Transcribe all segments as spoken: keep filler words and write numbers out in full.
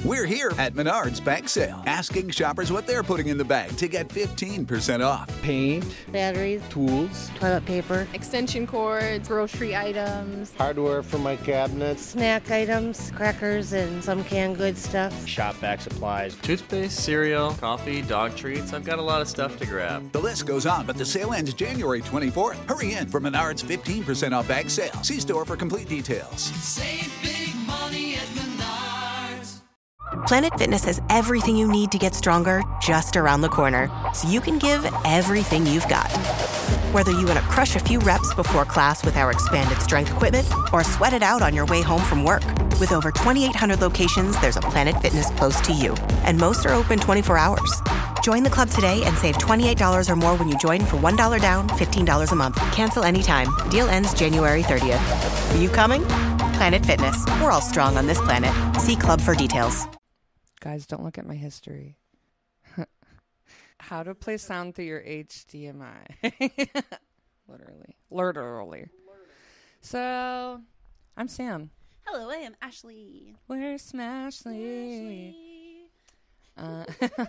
We're here at Menards Bag Sale, asking shoppers what they're putting in the bag to get fifteen percent off. Paint, batteries, tools, toilet paper, extension cords, grocery items, hardware for my cabinets, snack items, crackers, and some canned goods stuff. shop vac supplies, toothpaste, cereal, coffee, dog treats. I've got a lot of stuff to grab. The list goes on, but the sale ends January twenty-fourth. Hurry in for Menards fifteen percent off bag sale. See store for complete details. Save big money at Menards. Planet Fitness has everything you need to get stronger just around the corner, so you can give everything you've got. Whether you want to crush a few reps before class with our expanded strength equipment or sweat it out on your way home from work. With over twenty-eight hundred locations, there's a Planet Fitness close to you, and most are open twenty-four hours. Join the club today and save twenty-eight dollars or more when you join for one dollar down, fifteen dollars a month. Cancel anytime. Deal ends January thirtieth. Are you coming? Planet Fitness. We're all strong on this planet. See club for details. Guys, don't look at my history. How to play sound through your H D M I. Literally. Literally. So, I'm Sam. Hello, I am Ashley. We're Smashly. Uh,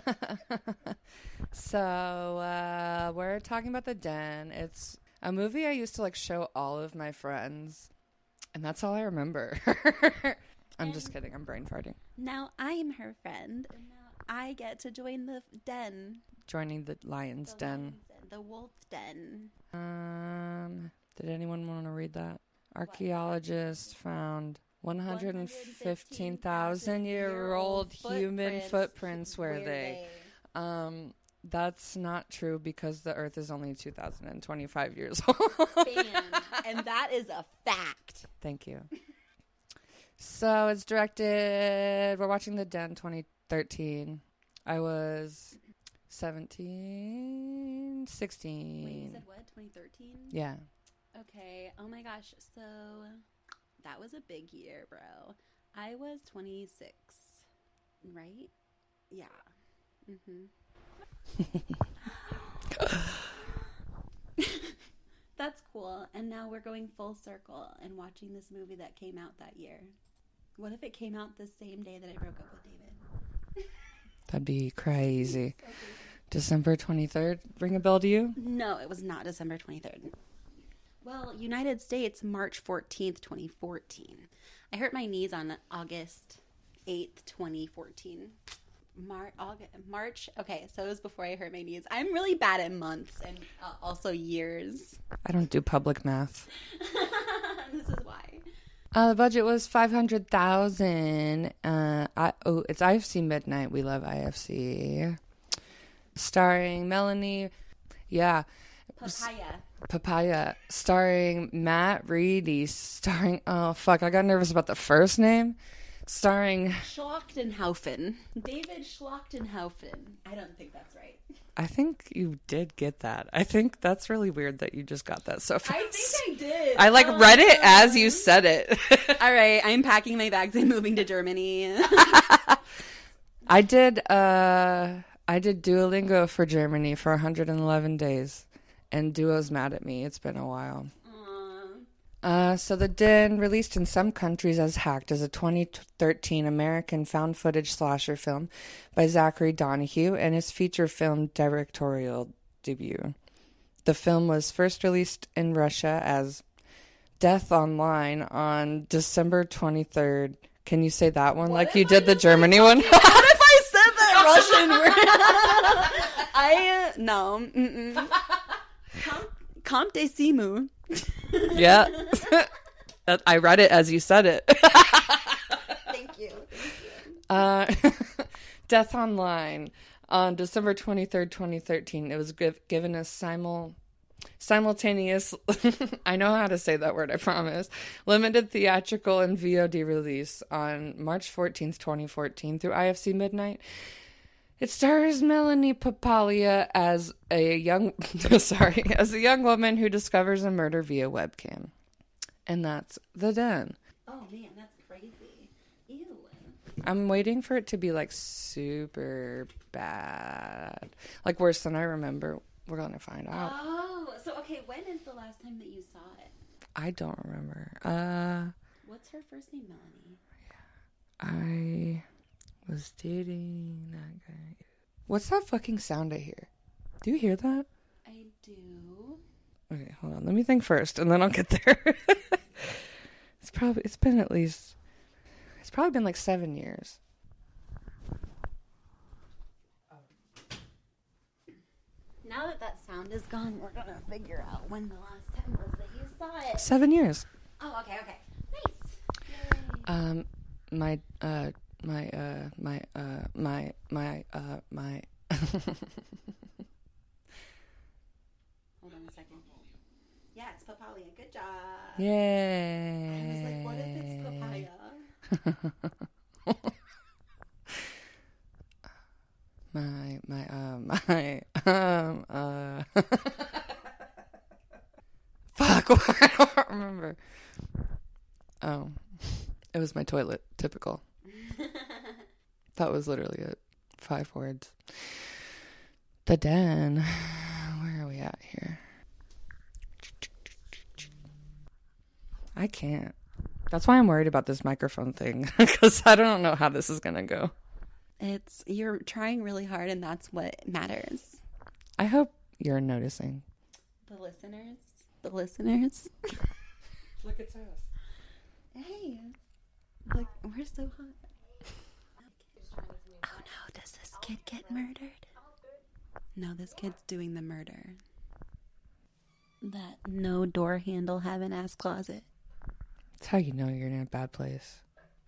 so, uh, we're talking about The Den. It's a movie I used to, like, show all of my friends. And that's all I remember. I'm and just kidding. I'm brain farting. Now I am her friend. And now I get to join the den. Joining the lion's the den. Lion's den. The wolf den. Um, did anyone want to read that? Archaeologists found one hundred fifteen thousand year old human footprints. Where they? they? Um, that's not true because the Earth is only two thousand twenty-five years old. Bam. And that is a fact. Thank you. So it's directed. We're watching The Den twenty thirteen. I was seventeen, sixteen. Wait, you said what? twenty thirteen? Yeah. Okay. Oh my gosh. So that was a big year, bro. I was twenty-six, right? Yeah. Mm-hmm. That's cool. And now we're going full circle and watching this movie that came out that year. What if it came out the same day that I broke up with David? That'd be crazy. So crazy. December twenty-third, ring a bell to you? No, it was not December twenty-third. Well, United States, March fourteenth, twenty fourteen. I hurt my knees on August eighth, twenty fourteen. Mar- August, March. Okay, so it was before I hurt my knees. I'm really bad at months and uh, also years. I don't do public math. This is why. Uh, the budget was five hundred thousand. Uh, I oh, it's I F C Midnight. We love I F C. Starring Melanie, yeah, Papaya. Papaya. Starring Matt Reedy. Starring oh fuck, I got nervous about the first name. Starring Schlachtenhaufen. David Schlachtenhaufen. I don't think that's right. I think you did get that. I think that's really weird that you just got that so fast. I think I did. I like oh, read it as you said it. All right, I'm packing my bags and moving to Germany. I did uh I did Duolingo for Germany for one hundred eleven days, and Duo's mad at me. It's been a while. Uh, so The Den, released in some countries as Hacked, is a twenty thirteen American found footage slasher film by Zachary Donahue and his feature film directorial debut. The film was first released in Russia as Death Online on December twenty-third. Can you say that one what like you did I the Germany one? What if I said that Russian word? I, uh, no. Mm-mm. Comte de Simu. Yeah. I read it as you said it. Thank you. Thank you. Uh, Death Online on December twenty-third, twenty thirteen. It was give, given a simul, simultaneous, I know how to say that word, I promise, limited theatrical and V O D release on March fourteenth, twenty fourteen through I F C Midnight. It stars Melanie Papaya as a young, sorry, as a young woman who discovers a murder via webcam, and that's The Den. Oh man, that's crazy! Ew. I'm waiting for it to be like super bad, like worse than I remember. We're gonna find out. Oh, so okay, when is the last time that you saw it? I don't remember. Uh, what's her first name, Melanie? I. Was dating that guy. What's that fucking sound I hear? Do you hear that? I do. Okay, hold on. Let me think first, and then I'll get there. It's probably, it's been at least, it's probably been like seven years. Now that that sound is gone, we're going to figure out when the last time was that you saw it. Seven years. Oh, okay, okay. Nice. Yay. Um, my, uh, my, uh, my, uh, my, my, uh, my. Hold on a second. Yeah, it's papaya. Good job. Yay. I was like, what if it's papaya? my, my, um, my, um, uh. Fuck, I don't remember. Oh, it was my toilet. Typical. That was literally it. Five words. The den. Where are we at here? I can't. That's why I'm worried about this microphone thing, because I don't know how this is going to go. It's, you're trying really hard, and that's what matters. I hope you're noticing. The listeners. The listeners. Look, it's us. Hey. Look, we're so hot. Oh no, does this kid get murdered? No, this kid's doing the murder. That no door handle having ass closet. That's how you know you're in a bad place.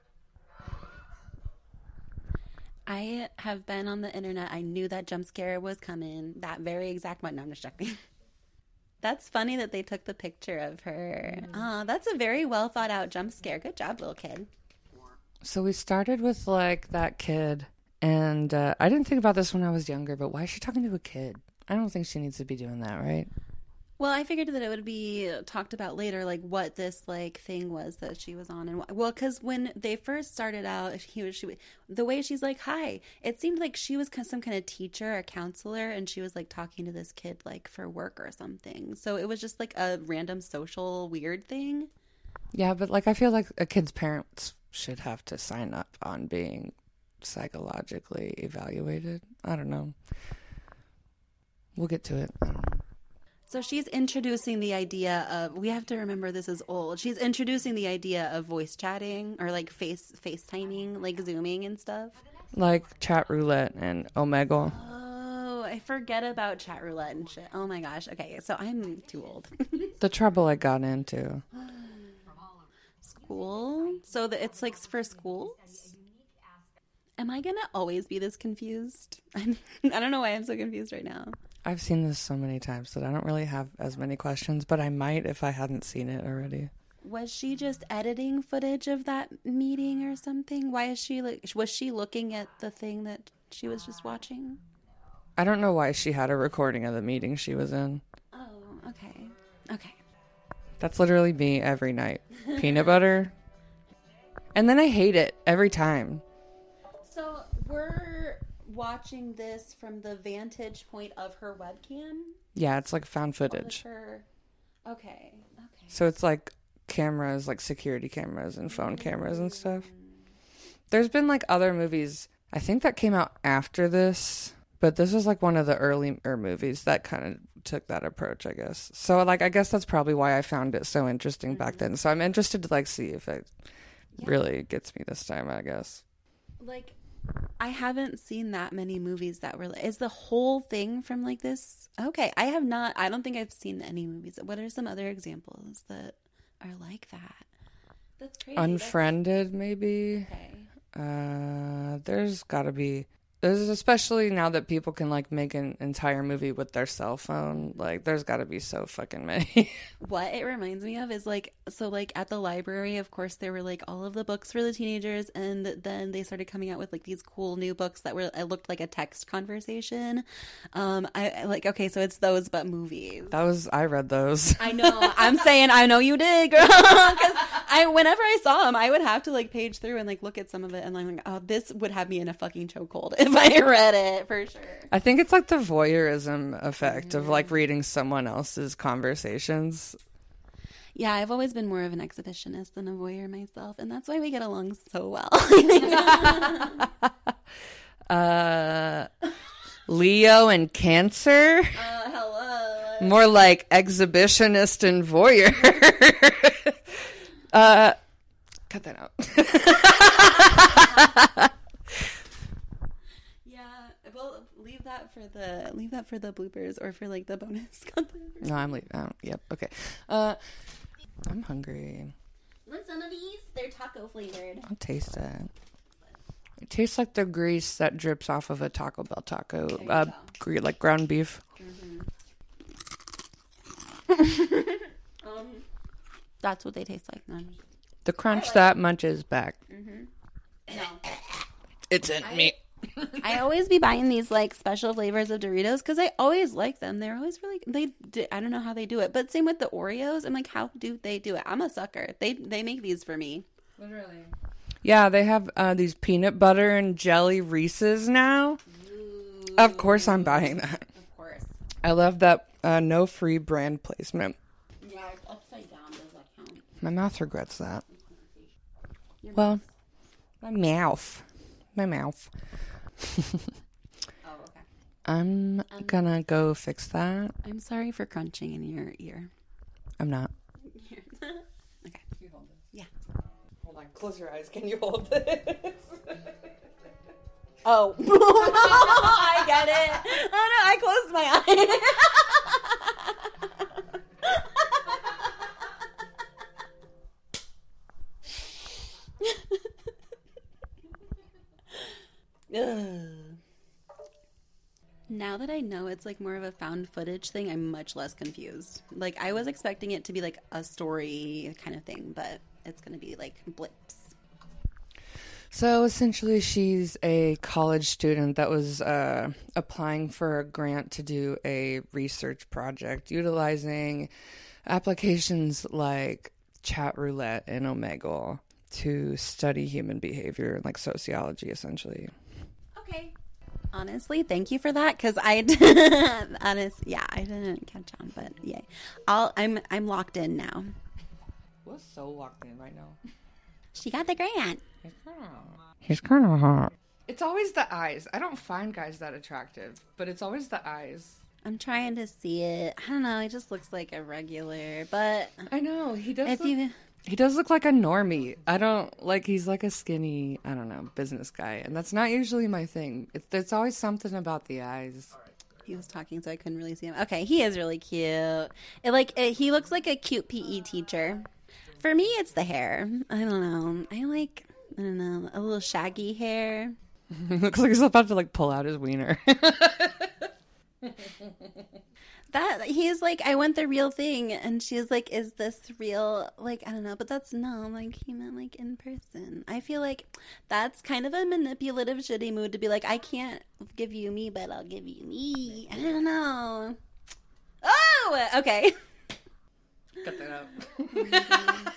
I have been on the internet. I knew that jump scare was coming. That very exact one. No, I'm just joking. That's funny that they took the picture of her. Mm. Oh, that's a very well thought out jump scare. Good job, little kid. So we started with like that kid. And uh, I didn't think about this when I was younger, but why is she talking to a kid? I don't think she needs to be doing that, right? Well, I figured that it would be talked about later, like what this like thing was that she was on, and wh- well, because when they first started out, he was she the way she's like, "Hi," it seemed like she was some kind of teacher or counselor, and she was like talking to this kid like for work or something. So it was just like a random social weird thing. Yeah, but like I feel like a kid's parents should have to sign up on being psychologically evaluated. I don't know. We'll get to it. I don't know. So she's introducing the idea of, we have to remember this is old. She's introducing the idea of voice chatting or like face FaceTiming, like Zooming and stuff. Like chat roulette and Omegle. Oh, I forget about chat roulette and shit. Oh my gosh. Okay, so I'm too old. The trouble I got into. School? So that it's like for schools? Am I gonna always be this confused? I'm, I don't know why I'm so confused right now. I've seen this so many times that I don't really have as many questions, but I might if I hadn't seen it already. Was she just editing footage of that meeting or something? Why is she like? Was she looking at the thing that she was just watching? I don't know why she had a recording of the meeting she was in. Oh, okay, okay. That's literally me every night. Peanut butter, and then I hate it every time. So we're watching this from the vantage point of her webcam? Yeah, it's like found footage. Her... Okay, okay. So it's like cameras, like security cameras and phone cameras and stuff. There's been like other movies, I think that came out after this, but this was like one of the earlier movies that kind of took that approach, I guess. So like, I guess that's probably why I found it so interesting mm-hmm. back then. So I'm interested to like see if it yeah. really gets me this time, I guess. Like, I haven't seen that many movies that were, is the whole thing from like this? Okay, I have not, I don't think I've seen any movies. What are some other examples that are like that? That's crazy. Unfriended, That's... maybe. Okay. Uh, there's gotta be, there's especially now that people can like make an entire movie with their cell phone. Like, there's gotta be so fucking many. What it reminds me of is like, so like at the library, of course, there were like all of the books for the teenagers, and then they started coming out with like these cool new books that were, it looked like a text conversation. Um, I, I like, okay, so it's those but movies. That was, I read those. I know. I'm saying I know you did, girl. Because I, whenever I saw them, I would have to like page through and like look at some of it, and I'm like, oh, this would have me in a fucking chokehold if I read it, for sure. I think it's like the voyeurism effect mm-hmm. of like reading someone else's conversations. Yeah, I've always been more of an exhibitionist than a voyeur myself, and that's why we get along so well. Uh, Leo and Cancer. Uh, hello. More like exhibitionist and voyeur. uh, cut that out. Yeah, well, leave that for the leave that for the bloopers or for like the bonus content. No, I'm leaving. Oh, yep. Okay. Uh, I'm hungry. Want some of these? They're taco flavored. I'll taste it. It tastes like the grease that drips off of a Taco Bell taco, uh, gre- like ground beef. Mm-hmm. um, that's what they taste like. None. The crunch like that munches back. Mm-hmm. No, it's in I, me. I always be buying these like special flavors of Doritos because I always like them. They're always really they. Do, I don't know how they do it, but same with the Oreos. I'm like, how do they do it? I'm a sucker. They they make these for me. Literally. Yeah, they have uh, these peanut butter and jelly Reese's now. Ooh. Of course, I'm buying that. Of course. I love that uh, no free brand placement. Yeah, it's upside down. Does that count? My mouth regrets that. Your well, mouth. my mouth. My mouth. Oh, okay. I'm um, gonna go fix that. I'm sorry for crunching in your ear. I'm not. Okay. Can you hold this? Yeah. Hold on. Close your eyes. Can you hold this? Oh. I get it. Oh, no. I closed my eyes. Now that I know it's like more of a found footage thing, I'm much less confused. Like I was expecting it to be like a story kind of thing, but it's going to be like blips. So essentially she's a college student that was uh, applying for a grant to do a research project utilizing applications like chat roulette and Omegle to study human behavior and like sociology essentially. Okay. Honestly, thank you for that because I, honest, yeah, I didn't catch on, but yeah, I'll, I'm, I'm locked in now. We're so locked in right now. She got the grant. He's kind of hot. It's always the eyes. I don't find guys that attractive, but it's always the eyes. I'm trying to see it. I don't know. He just looks like a regular, but I know he does. If look, you. He does look like a normie. I don't like, he's like a skinny, I don't know, business guy. And that's not usually my thing. It's, it's always something about the eyes. He was talking, so I couldn't really see him. Okay, he is really cute. It, like it, he looks like a cute P E teacher. For me, it's the hair. I don't know. I like, I don't know, a little shaggy hair. Looks like he's about to like pull out his wiener. That he's like, I want the real thing, and she's like, is this real? Like, I don't know, but that's no, like he meant like in person. I feel like that's kind of a manipulative, shitty mood to be like, I can't give you me, but I'll give you me. I don't know. Oh, okay. Cut that out.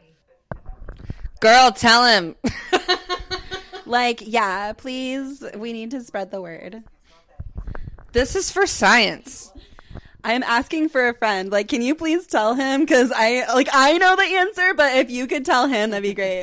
Girl, tell him. Like, yeah, please. We need to spread the word. This is for science. I'm asking for a friend. Like, can you please tell him? Because I, like, I know the answer, but if you could tell him, that'd be great.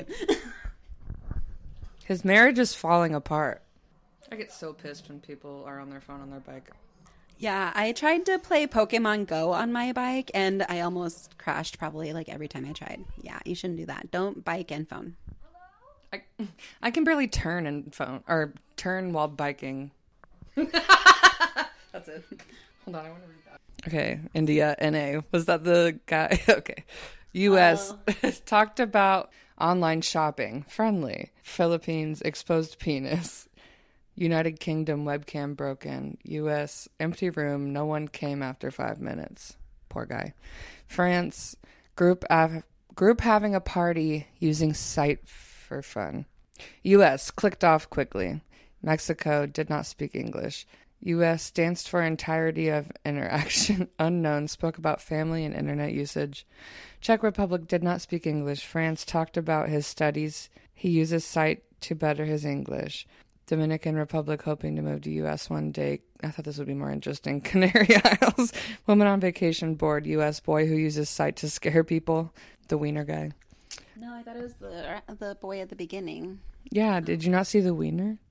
His marriage is falling apart. I get so pissed when people are on their phone on their bike. Yeah, I tried to play Pokemon Go on my bike, and I almost crashed probably, like, every time I tried. Yeah, you shouldn't do that. Don't bike and phone. I, I can barely turn and phone, or turn while biking. That's it. Hold on, I want to read that. Okay, India, N A. Was that the guy? Okay. U S Oh. Talked about online shopping. Friendly. Philippines, exposed penis. United Kingdom, webcam broken. U S, empty room. No one came after five minutes. Poor guy. France, group av- group having a party using site for fun. U S, clicked off quickly. Mexico, did not speak English. U S danced for entirety of interaction. Unknown, spoke about family and internet usage. Czech Republic did not speak English. France talked about his studies. He uses site to better his English. Dominican Republic hoping to move to U S one day. I thought this would be more interesting. Canary Isles. Woman on vacation bored. U S boy who uses site to scare people. The wiener guy. No, I thought it was the the boy at the beginning. Yeah, did you not see the wiener?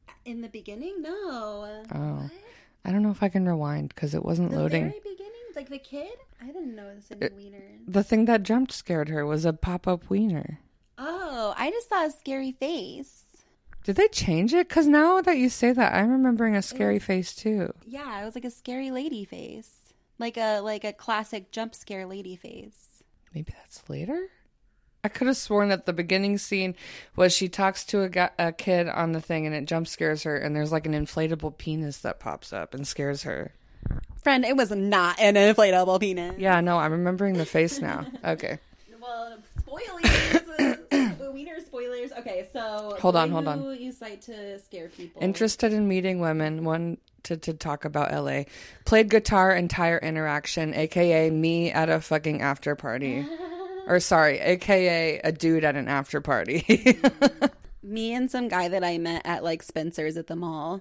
In the beginning, no. Oh. What? I don't know if I can rewind because it wasn't The loading. very beginning? Like the kid? I didn't notice any wieners. The thing that jump scared her was a pop-up wiener. Oh, I just saw a scary face. Did they change it? Because now that you say that, I'm remembering a scary was, face too. Yeah, it was like a scary lady face. Like a like a classic jump scare lady face. Maybe that's later? I could have sworn that the beginning scene was she talks to a, guy, a kid on the thing and it jump scares her and there's like an inflatable penis that pops up and scares her. Friend, it was not an inflatable penis. Yeah, no, I'm remembering the face now. Okay. Well, spoilers. Wiener spoilers. Okay, so hold on, who hold on. You cite to scare people. Interested in meeting women. Wanted to, to talk about L A. Played guitar entire interaction, aka me at a fucking after party. Or sorry, aka a dude at an after party. Me and some guy that I met at like Spencer's at the mall.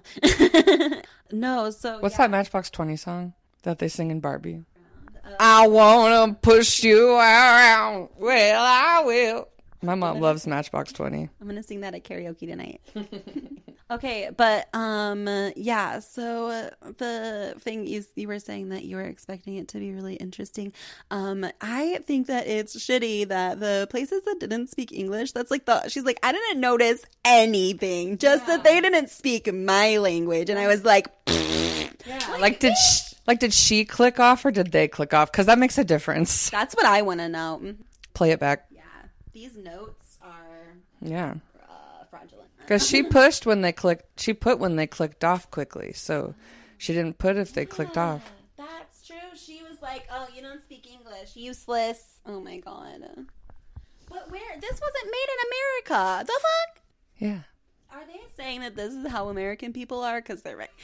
No, so what's yeah. that Matchbox twenty song that they sing in Barbie? Uh, I wanna push you around. Well, I will. My mom loves Matchbox twenty. I'm gonna sing that at karaoke tonight. Okay, but um, yeah. So uh, the thing you you were saying that you were expecting it to be really interesting. Um, I think that it's shitty that the places that didn't speak English. That's like the she's like I didn't notice anything, just yeah. that they didn't speak my language, and I was like, yeah. Like, like did she, like did she click off or did they click off? Because that makes a difference. That's what I want to know. Play it back. Yeah, these notes are yeah. fraudulent. Because she pushed when they clicked, she put when they clicked off quickly, so she didn't put if they yeah, clicked off. That's true. She was like, "Oh, you don't speak English, useless." Oh my god. But where? This wasn't made in America. The fuck? Yeah. Are they saying that this is how American people are? Because they're right.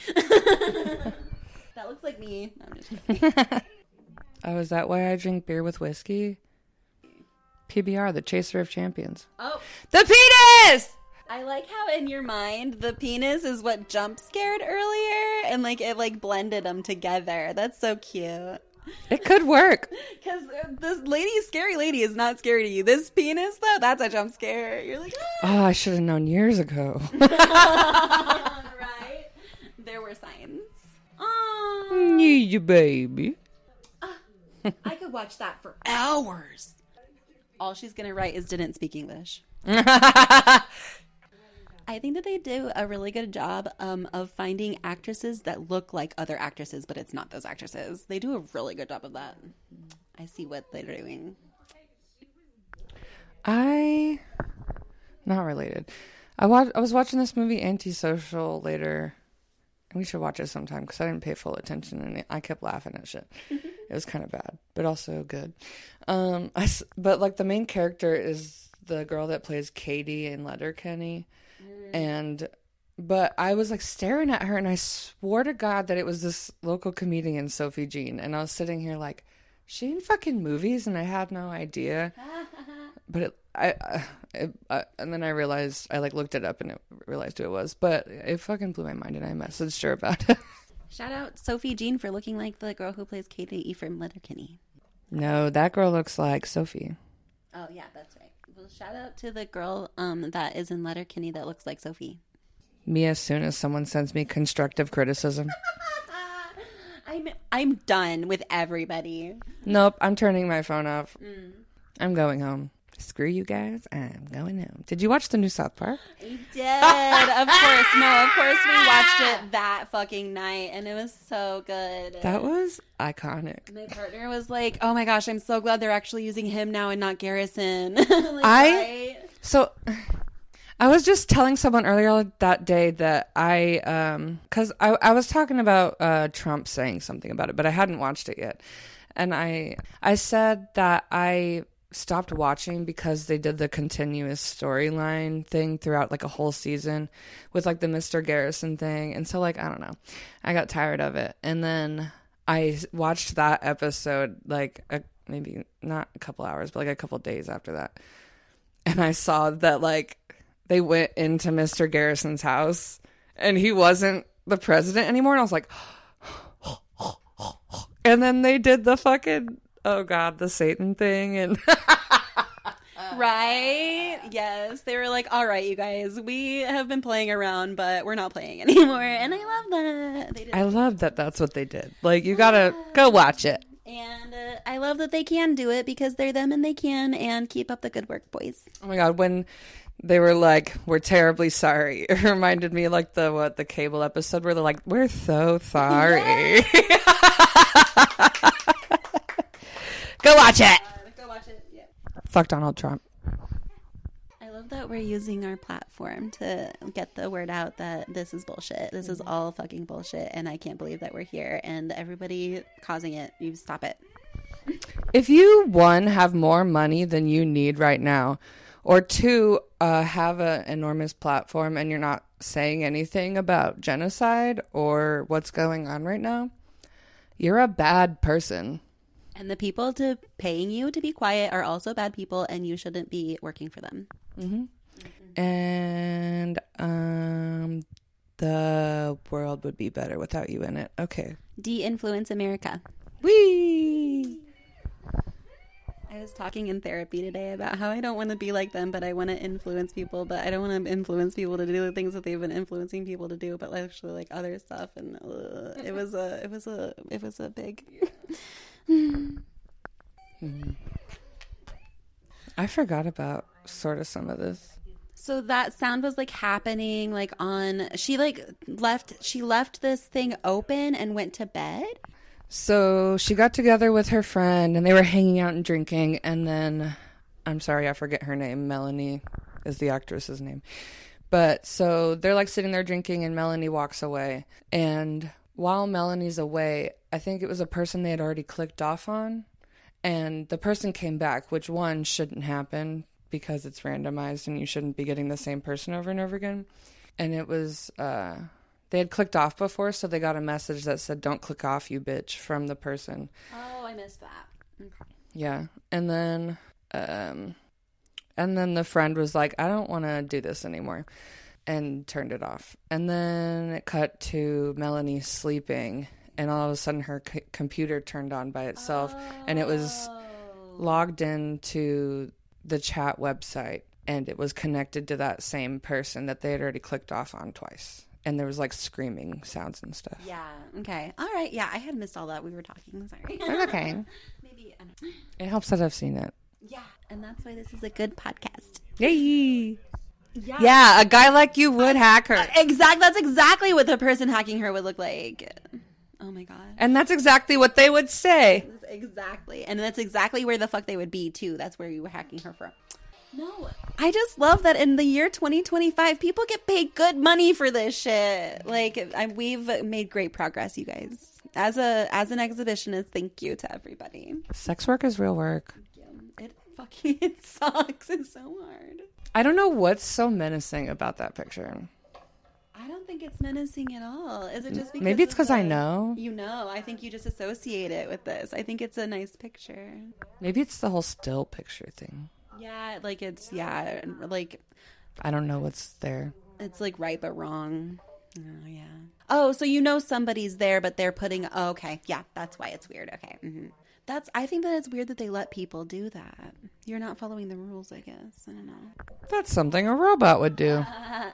That looks like me. No, I'm just kidding. Oh, is that why I drink beer with whiskey? P B R, the Chaser of Champions. Oh. The penis! I like how in your mind the penis is what jump scared earlier and like it like blended them together. That's so cute. It could work. Because this lady, scary lady, is not scary to you. This penis, though, that's a jump scare. You're like, ah. Oh, I should have known years ago. Right? There were signs. Oh. Yeah, baby. Uh, I could watch that for hours. All she's going to write is didn't speak English. I think that they do a really good job um, of finding actresses that look like other actresses, but it's not those actresses. They do a really good job of that. I see what they're doing. I, not related. I watched. I was watching this movie Antisocial later, and we should watch it sometime because I didn't pay full attention and I kept laughing at shit. It was kind of bad, but also good. Um, I, but like the main character is the girl that plays Katie in Letterkenny. And, but I was like staring at her and I swore to God that it was this local comedian, Sophie Jean. And I was sitting here like, she in fucking movies? And I had no idea. But it, I, I it, uh, and then I realized, I like looked it up and it realized who it was. But it fucking blew my mind and I messaged her about it. Shout out Sophie Jean for looking like the girl who plays Katie from Letterkenny. No, that girl looks like Sophie. Oh, yeah, that's right. Well, shout out to the girl um, that is in Letterkenny that looks like Sophie. Me as soon as someone sends me constructive criticism. I'm I'm done with everybody. Nope, I'm turning my phone off. Mm. I'm going home. Screw you guys, I'm going home. Did you watch the new South Park? I did, of course. No, of course we watched it that fucking night, and it was so good. That was iconic. My partner was like, oh my gosh, I'm so glad they're actually using him now and not Garrison. Like, I, right? so, I was just telling someone earlier that day that I, um, because I, I was talking about uh, Trump saying something about it, but I hadn't watched it yet. And I, I said that I stopped watching because they did the continuous storyline thing throughout like a whole season with like the Mister Garrison thing. And so like, I don't know, I got tired of it. And then I watched that episode like a, maybe not a couple hours, but like a couple days after that. And I saw that like they went into Mister Garrison's house and he wasn't the president anymore. And I was like, and then they did the fucking, oh God, the Satan thing. And Right? Yes. They were like, all right, you guys, we have been playing around, but we're not playing anymore. And I love that. They did. I love that that's what they did. Like, you gotta go watch it. And uh, I love that they can do it because they're them and they can, and keep up the good work, boys. Oh my God, when they were like, we're terribly sorry. It reminded me like the, what, the Cable episode where they're like, we're so sorry. Yeah. Go watch it. Uh, go watch it. Yeah. Fuck Donald Trump. I love that we're using our platform to get the word out that this is bullshit. This is all fucking bullshit, and I can't believe that we're here. And everybody causing it, you stop it. If you, one, have more money than you need right now, or two, uh, have an enormous platform and you're not saying anything about genocide or what's going on right now, you're a bad person. And the people to paying you to be quiet are also bad people, and you shouldn't be working for them. Mm-hmm. Mm-hmm. And um, the world would be better without you in it. Okay. De-influence America. Whee! I was talking in therapy today about how I don't want to be like them, but I want to influence people, but I don't want to influence people to do the things that they've been influencing people to do, but actually like other stuff. And uh, it was a, it was a, it was a big. Mm-hmm. I forgot about sort of some of this. So that sound was like happening like on, she like left, she left this thing open and went to bed. So she got together with her friend and they were hanging out and drinking. And then, I'm sorry, I forget her name. Melanie is the actress's name. But so they're like sitting there drinking and Melanie walks away. And while Melanie's away, I think it was a person they had already clicked off on. And the person came back, which one shouldn't happen because it's randomized and you shouldn't be getting the same person over and over again. And it was, uh, they had clicked off before, so they got a message that said, don't click off, you bitch, from the person. Oh, I missed that. Okay. Yeah. And then, um, and then the friend was like, I don't want to do this anymore, and turned it off. And then it cut to Melanie sleeping. And all of a sudden her c- computer turned on by itself. Oh. And it was logged into the chat website. And it was connected to that same person that they had already clicked off on twice. And there was like screaming sounds and stuff. Yeah. Okay. All right. Yeah. I had missed all that. We were talking. Sorry. It's okay. Maybe. I don't know. It helps that I've seen it. Yeah. And that's why this is a good podcast. Yay. Yeah. Yeah. A guy like you would hack her. Uh, exactly. That's exactly what the person hacking her would look like. Oh my God. And that's exactly what they would say. Exactly. And that's exactly where the fuck they would be too. That's where you were hacking her from. No. I just love that in the year twenty twenty-five, people get paid good money for this shit. Like, I, we've made great progress, you guys. As a as an exhibitionist, thank you to everybody. Sex work is real work. It fucking it sucks. It's so hard. I don't know what's so menacing about that picture. I don't think it's menacing at all. Is it just because maybe it's because I know? You know, I think you just associate it with this. I think it's a nice picture. Maybe it's the whole still picture thing. Yeah, like it's, yeah, like. I don't know what's there. It's like right but wrong. Oh, yeah. Oh, so you know somebody's there, but they're putting, oh, okay. Yeah, that's why it's weird. Okay. Mm-hmm. That's, I think that it's weird that they let people do that. You're not following the rules, I guess. I don't know. That's something a robot would do. Uh,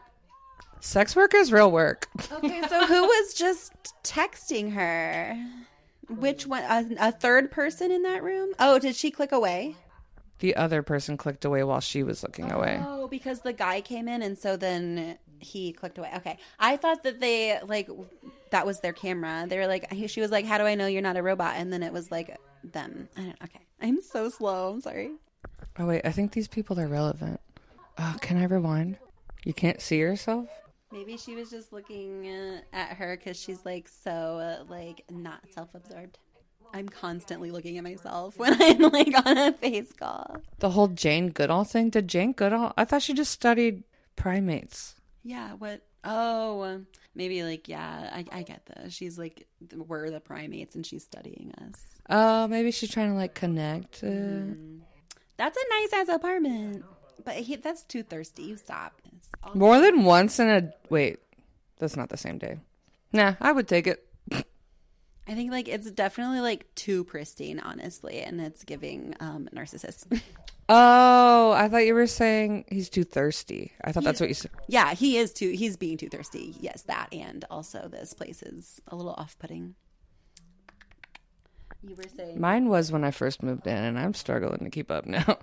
Sex work is real work. Okay, so who was just texting her? Which one? A, a third person in that room? Oh, did she click away? The other person clicked away while she was looking oh, away. Oh, because the guy came in and so then he clicked away. Okay. I thought that they, like, that was their camera. They were like, she was like, how do I know you're not a robot? And then it was like them. I don't, okay. I'm so slow. I'm sorry. Oh, wait. I think these people are relevant. Oh, can I rewind? You can't see yourself? Maybe she was just looking uh, at her because she's like so uh, like not self-absorbed. I'm constantly looking at myself when I'm like on a face call. The whole Jane Goodall thing. Did Jane Goodall? I thought she just studied primates. Yeah. What? Oh, maybe like yeah. I, I get this. She's like we're the primates and she's studying us. Oh, uh, maybe she's trying to like connect. Uh... Mm. That's a nice ass apartment. But he, that's too thirsty. You stop. More than once in a... Wait. That's not the same day. Nah, I would take it. I think, like, it's definitely, like, too pristine, honestly. And it's giving um, narcissist. Oh, I thought you were saying he's too thirsty. I thought He- that's what you said. Yeah, he is too. He's being too thirsty. Yes, that, and also this place is a little off-putting. You were saying Mine was when I first moved in, and I'm struggling to keep up now.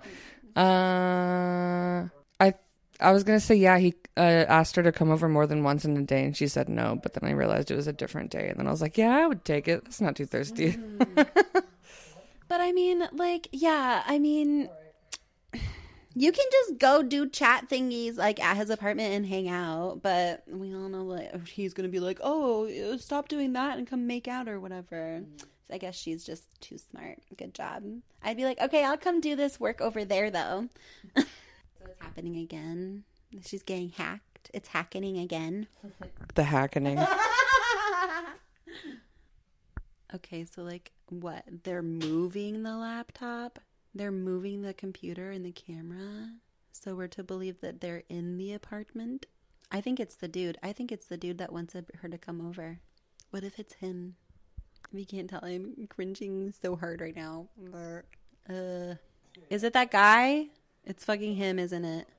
Uh, I I was gonna say yeah. He uh, asked her to come over more than once in a day, and she said no. But then I realized it was a different day, and then I was like, yeah, I would take it. That's not too thirsty. Mm. But I mean, like, yeah, I mean, you can just go do chat thingies like at his apartment and hang out. But we all know like he's gonna be like, oh, stop doing that and come make out or whatever. So I guess she's just too smart. Good job. I'd be like, okay, I'll come do this work over there though. So it's happening again. She's getting hacked. It's hackening again. The hackening. Okay, so like what? They're moving the laptop, they're moving the computer and the camera. So we're to believe that they're in the apartment. I think it's the dude. I think it's the dude that wants her to come over. What if it's him? If you can't tell, I'm cringing so hard right now. Uh, is it that guy? It's fucking him, isn't it?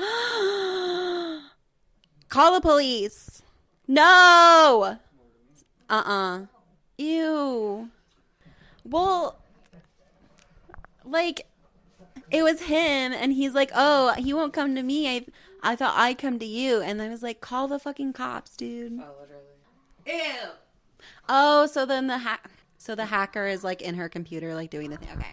Call the police. No. Uh-uh. Ew. Well, like, it was him, and he's like, oh, he won't come to me. I I thought I'd come to you. And I was like, call the fucking cops, dude. Oh, literally. Ew. Oh, so then the ha- so the hacker is, like, in her computer, like, doing the thing. Okay.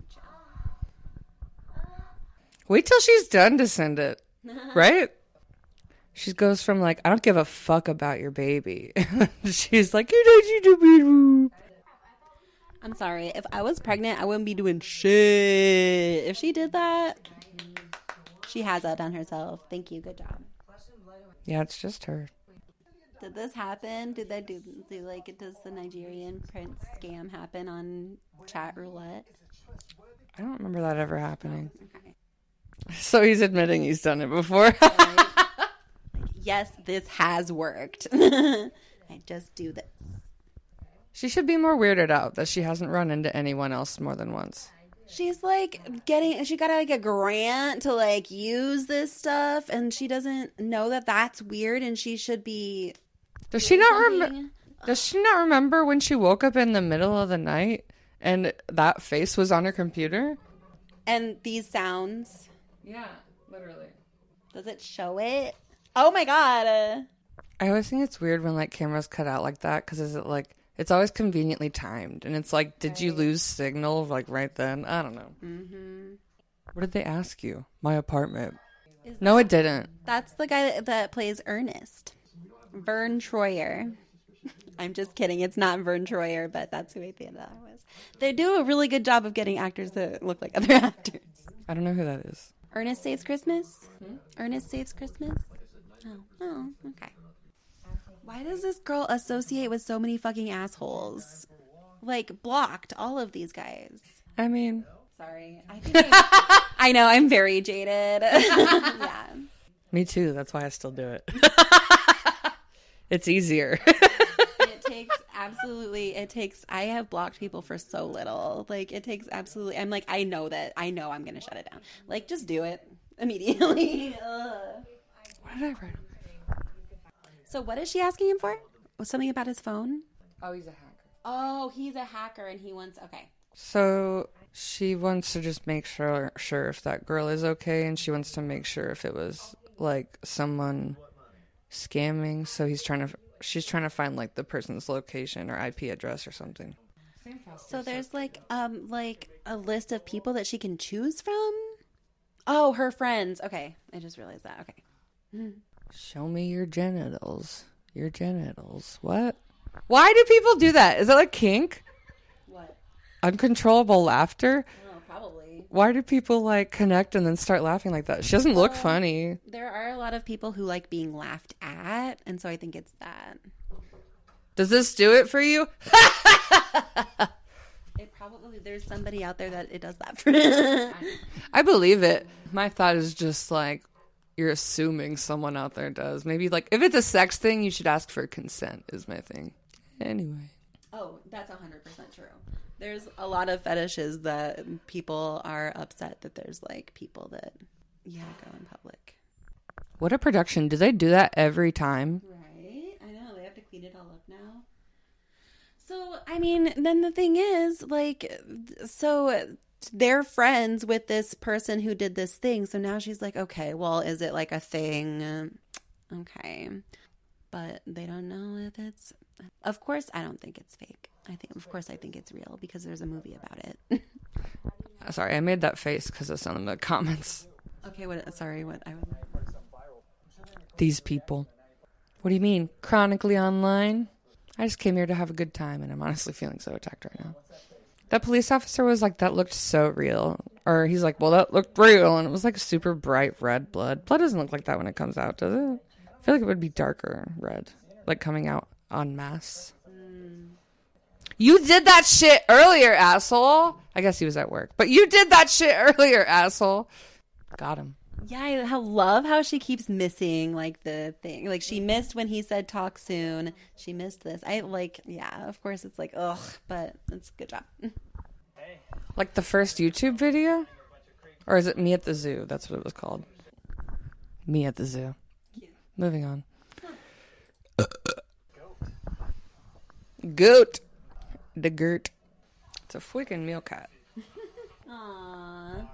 Wait till she's done to send it. Right? She goes from like, I don't give a fuck about your baby. She's like, you know, you do me. I'm sorry. If I was pregnant, I wouldn't be doing shit. If she did that, she has that done herself. Thank you. Good job. Yeah, it's just her. Did this happen? Did they do, do like, does the Nigerian prince scam happen on chat roulette? I don't remember that ever happening. Okay. So he's admitting he's done it before. Like, yes, this has worked. I just do this. She should be more weirded out that she hasn't run into anyone else more than once. She's like getting, she got like a grant to like use this stuff, and she doesn't know that that's weird, and she should be. Does she not remember? Does she not remember when she woke up in the middle of the night and that face was on her computer? And these sounds. Yeah, literally. Does it show it? Oh my god. I always think it's weird when like cameras cut out like that, because is it like it's always conveniently timed, and it's like, did you lose signal like right then? I don't know. Mm-hmm. What did they ask you? My apartment. Is No, that- it didn't. That's the guy that, that plays Ernest. Vern Troyer. I'm just kidding. It's not Vern Troyer, but that's who I think that was. They do a really good job of getting actors that look like other actors. I don't know who that is. Ernest Saves Christmas? Hmm? Ernest Saves Christmas? Oh, oh, okay. Why does this girl associate with so many fucking assholes? Like, blocked all of these guys. I mean, sorry. I think I, I know, I'm very jaded. Yeah. Me too. That's why I still do it. It's easier. It takes absolutely, it takes, I have blocked people for so little. Like, it takes absolutely, I'm like, I know that, I know I'm going to shut it down. Like, just do it immediately. Ugh. What did I write? So what is she asking him for? Was something about his phone? Oh, he's a hacker. Oh, he's a hacker and he wants, okay. So she wants to just make sure, sure if that girl is okay, and she wants to make sure if it was like someone scamming. So he's trying to, she's trying to find like the person's location or I P address or something. So there's like um like a list of people that she can choose from. Oh, her friends. Okay, I just realized that. Okay. Show me your genitals. Your genitals. What? Why do people do that? Is that like kink? What? Uncontrollable laughter? Oh, probably. Why do people like connect and then start laughing like that? She doesn't look Um, funny. There are a lot of people who like being laughed at, and so I think it's that. Does this do it for you? It probably, there's somebody out there that it does that for. I believe it. My thought is just like, you're assuming someone out there does. Maybe like, if it's a sex thing, you should ask for consent is my thing. Anyway. Oh, that's one hundred percent true. There's a lot of fetishes that people are upset that there's like people that, yeah, go in public. What a production. Do they do that every time? Right? I know. They have to clean it all up now. So, I mean, then the thing is, like, so they're friends with this person who did this thing. So now she's like, okay, well, is it like a thing? Okay. But they don't know if it's, of course, I don't think it's fake. I think, of course, I think it's real because there's a movie about it. Sorry, I made that face because of some of the comments. Okay, what, sorry, what, I was. These people. What do you mean? Chronically online? I just came here to have a good time, and I'm honestly feeling so attacked right now. That police officer was like, that looked so real. Or he's like, well, that looked real, and it was like super bright red blood. Blood doesn't look like that when it comes out, does it? I feel like it would be darker red, like coming out en masse. Mm. You did that shit earlier, asshole. I guess he was at work, but you did that shit earlier, asshole. Got him. Yeah, I love how she keeps missing, like, the thing. Like, she missed when he said talk soon. She missed this. I, like, yeah, of course it's like, ugh, but it's a good job. Like the first YouTube video? Or is it Me at the Zoo? That's what it was called. Me at the Zoo. Cute. Moving on. Huh. Goat. The Gert. It's a freaking meerkat. Aww.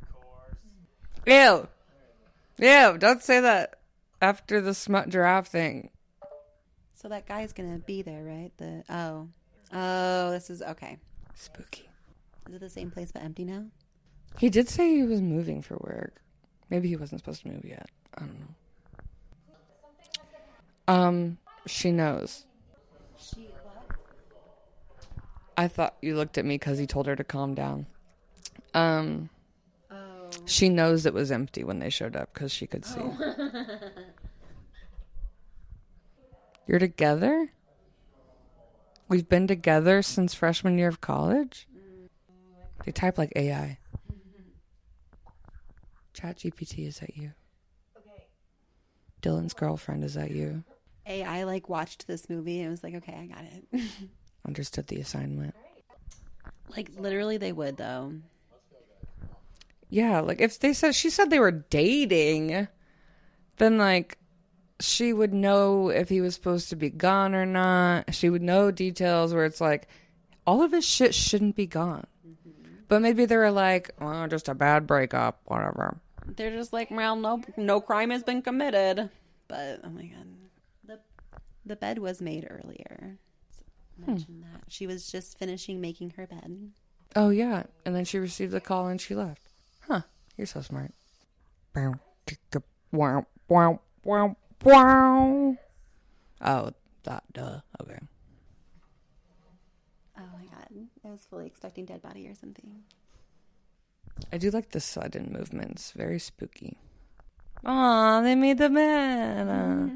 Ew. Ew, don't say that after the smut giraffe thing. So that guy's gonna be there, right? The oh. Oh, this is okay. Spooky. Is it the same place but empty now? He did say he was moving for work. Maybe he wasn't supposed to move yet. I don't know. Um, she knows. She what? I thought you looked at me because he told her to calm down. Um... She knows it was empty when they showed up because she could see. Oh. You're together? We've been together since freshman year of college? They type like A I. Chat G P T, is that you? Okay. Dylan's girlfriend, is that you? A I like watched this movie and was like, okay, I got it. Understood the assignment. Like literally they would though. Yeah, like if they said she said they were dating, then like she would know if he was supposed to be gone or not. She would know details where it's like all of his shit shouldn't be gone. Mm-hmm. But maybe they were like, oh, just a bad breakup, whatever. They're just like, well, no, no crime has been committed. But oh my god, the the bed was made earlier. So mention hmm. that she was just finishing making her bed. Oh yeah, and then she received the call and she left. Huh, you're so smart. Oh, that, duh. Okay. Oh my god. I was fully expecting dead body or something. I do like the sudden movements. Very spooky. Aw, they made the bed. Mm-hmm.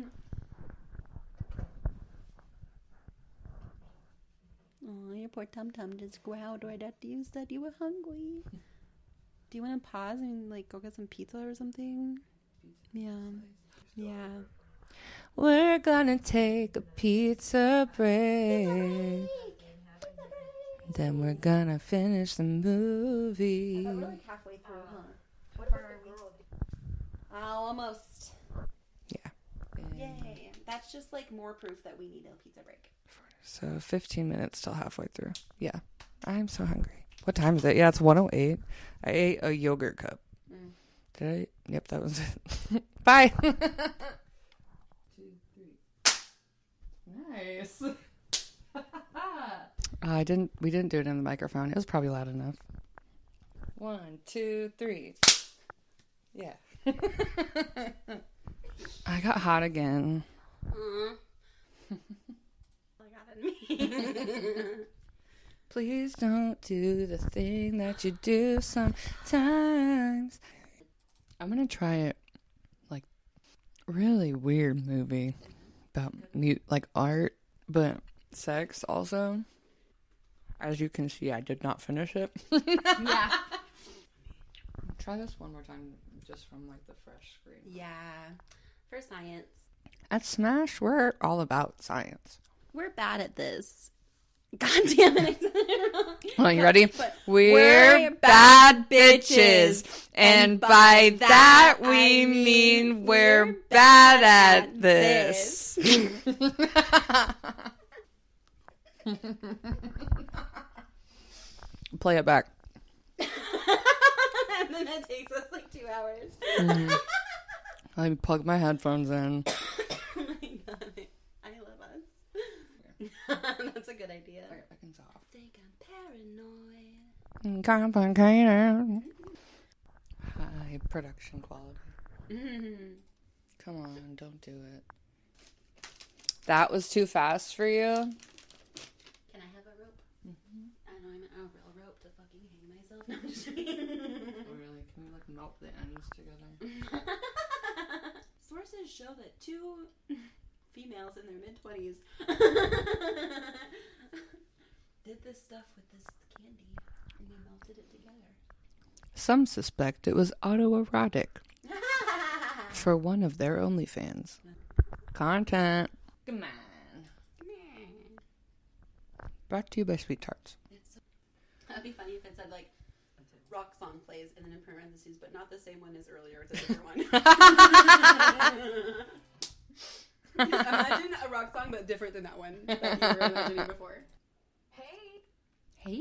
Oh, your poor tum-tum just growled right after you said you were hungry. Do you want to pause and like go get some pizza or something? Yeah. Yeah. We're gonna take a pizza break. Pizza break. Then we're gonna finish the movie. Oh, we're like halfway through, huh? What part are we? Oh, almost. Yeah. Yay. That's just like more proof that we need a pizza break. So fifteen minutes till halfway through. Yeah. I'm so hungry. What time is it? Yeah, it's one oh eight. I ate a yogurt cup. Mm. Did I? Yep, that was it. Bye. Two, three. Nice. uh, I didn't. We didn't do it in the microphone. It was probably loud enough. One, two, three. Yeah. I got hot again. Uh, I got it. Please don't do the thing that you do sometimes. I'm gonna try it. Like, really weird movie about mute, like art, but sex also. As you can see, I did not finish it. Yeah. Try this one more time, just from like the fresh screen. Yeah. For science. At Smash, we're all about science. We're bad at this. God damn it. Oh, you ready? We're, we're bad bad bitches. bitches. And And by by that, that, we I mean mean we're we're bad bad at at this. Play it back. And then it takes us like two hours. Mm. Let me plug my headphones in. Oh my god. I love us. That's a good idea. I think I'm paranoid. Complicated. High production quality. Mm-hmm. Come on, don't do it. That was too fast for you? Can I have a rope? Mm-hmm. I know I meant a real rope to fucking hang myself. No, I'm just kidding. Oh, really? Can we like melt the ends together? Sources show that two females in their mid-twenties did this stuff with this candy and they melted it together. Some suspect it was autoerotic for one of their OnlyFans. Content. Come on. Come on. Brought to you by Sweet Tarts. So, that'd be funny if it said like rock song plays and then in parentheses, but not the same one as earlier. It's a different one. Imagine a rock song, but different than that one that you were imagining before. Hey. Hey.